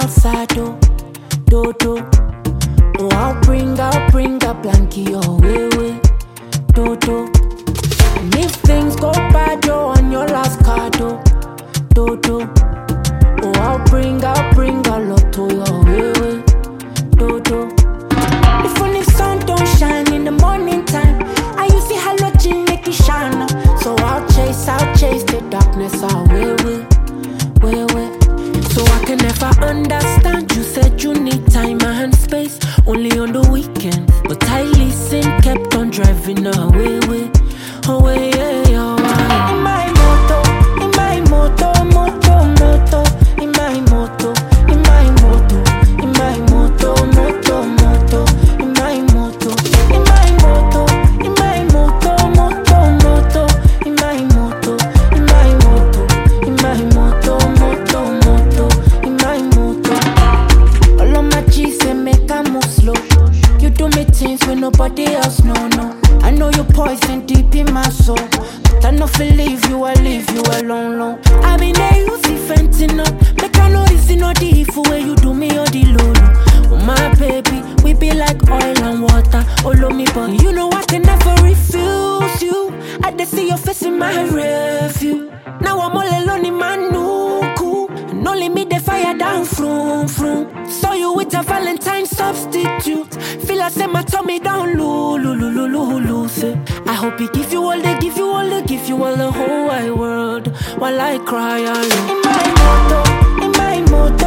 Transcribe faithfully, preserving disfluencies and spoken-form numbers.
outside, do, do, do. Oh, I'll bring, I'll bring a blankie your way, way, do, do. And if things go bad, yo, on your last card, do, do, do. Oh, I'll bring, I'll bring a lot to your way, way, do, do. If only sun don't shine in the morning time, I use the halogen make it shine up. So I'll chase, I'll chase the darkness away, way, way, way. So I can never understand. You said you need time and space, only on the weekends. But I listened, kept on driving away, way, away, yeah, away. In my moto, in my moto, moto, moto. In my moto, in my moto, in my moto, moto, moto. In my moto, in my moto, in my moto, moto, moto. In my moto, in my moto, in my moto, moto, moto. In my moto. All of my G's say make I move slow. You do me things when nobody else know, no. I know you poison deep in my soul, but I know feel leave you, I leave you alone, alone. I mean they use the fentanyl, make I know this is not the evil way you do me or the low, low. Oh my baby, we be like oil and water, all of me, but you know I can never refuse you. I just see your face in my review. Now I'm all alone in my new cool, and only me the fire down, vroom, vroom. Saw you with a Valentine substitute. Feel I say my tummy down, loo, loo, loo, loo, loo, loo. I hope he give you all, they give you all, they give you all the whole wide world, while I cry alone. In my moto, in my moto.